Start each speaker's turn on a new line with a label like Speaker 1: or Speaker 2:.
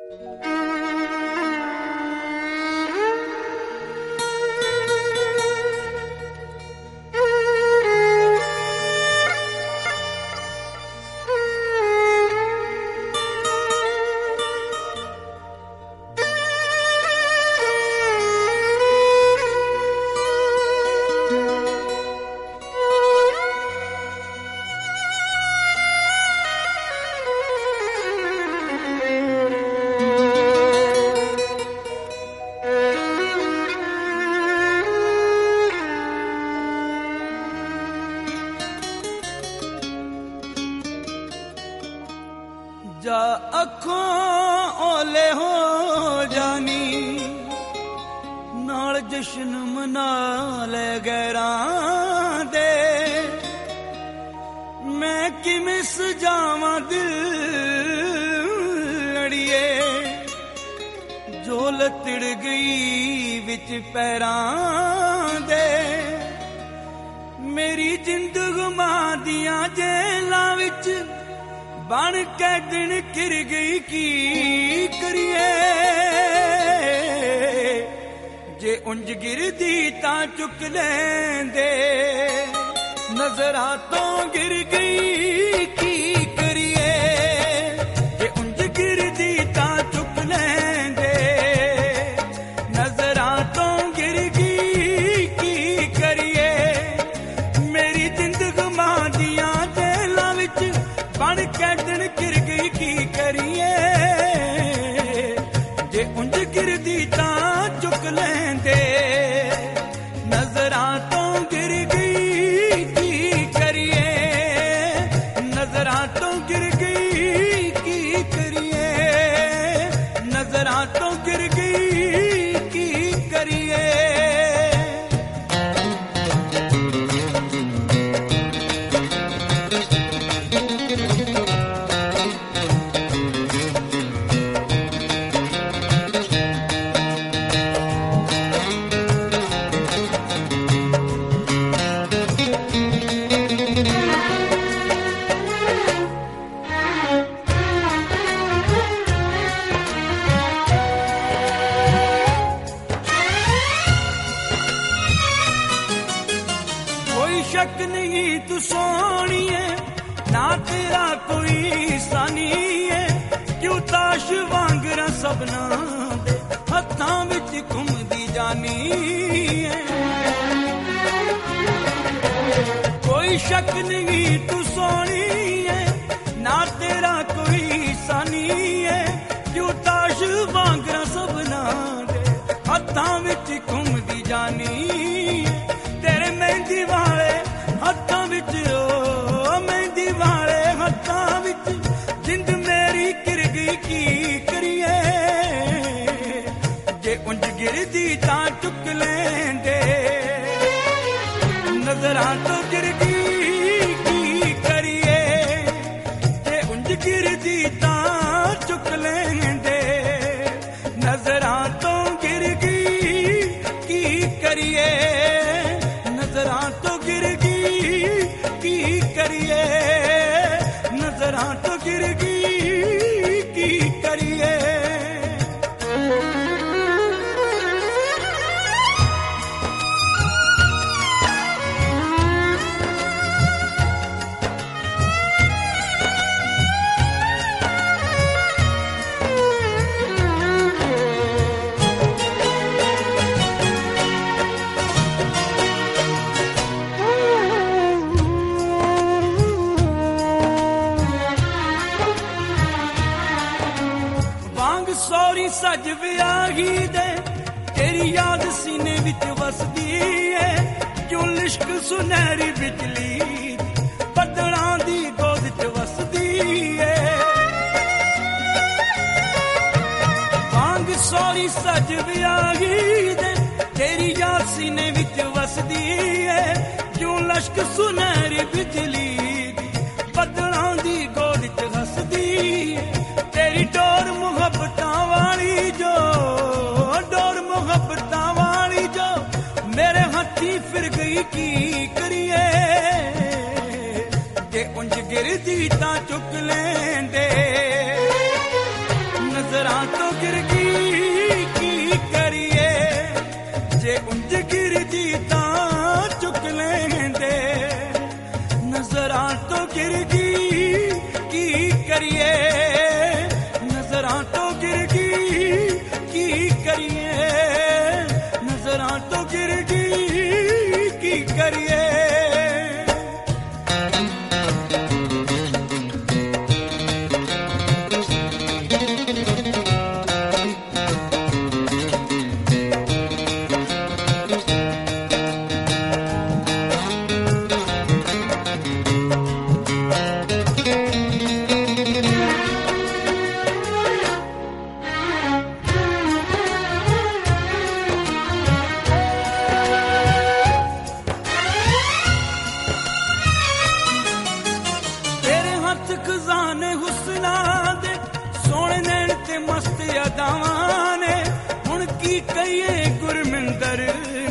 Speaker 1: जा अखों ओले हो जानी नाल जशन मना ले गैरां दे मैं किवें सजावां दिल अड़िए जो लतड़ गई विच पैरां दे मेरी जिंदगी मां दियां जेलां विच बन के दिन घिर गई की करिए जे उंज गिरदी तां चुक लेंदे नजरां तो गिर गई की करिए जे उंज गिरदी तां चुक लेंदे नजरां तो गिर गई की करिए मेरी जिंदगी मां दियां जेलां विच बन के दिन गिर गई की करिए जे उंज गिरदी तां चुक लेंदे नजरां तो गिर गई की करिए नजरां तो गिर गई की करिए नजरां तो गिर गई की करिए शक नहीं तू सोनी है ना तेरा कोई सानी है क्यों ताश वांगरा सबना दे हत्थां विच घुमदी जानी है कोई शक नहीं तू सोनी है ना तेरा कोई सानी है क्यों ताश वांगरा सबना दे हत्थां विच घुमदी जानी है तेरे मेहंदी वाले हत्थां विच ओ मेहंदी वाले हत्थां विच जिंद मेरी गिर गई की करिए जे उंज गिरदी तां चुक लेंदे नजरां तो गिर गई की करिए जे उंज गिरदी तां चुक लेंदे नजरां तो गिर गई की करिए नजरां तो गिर गई की करिए नजरां तो गिर गई की करिए सौरी सज वियाही दे तेरी याद सीने विच वसदी है क्यों लिश्क सुनहरी बिजली बदलां दी गोद च वसदी है वांग सौरी सज वियाही दे तेरी याद सीने विच वसदी है क्यों लिश्क सुनहरी बिजली बदलां दी गोद च वसदी है तेरी डोर मुहब्बतां वाली जो डोर मुहब्बतां वाली जो मेरे हत्थी फिर गई की करिए जे उंज गिरदी तां चुक लेंदे नजरां नजरां तो गिर गई की करिए जे उंज गिरदी तां चुक लेंदे नजरां तो गिर गई की करिए नजरां तो गिर गई की करिए नजरां तो गिर गई की करिए खजाने हुस्ना दे सोने नैन ते मस्त अदावां ने हुण की कहिए गुरमिंदर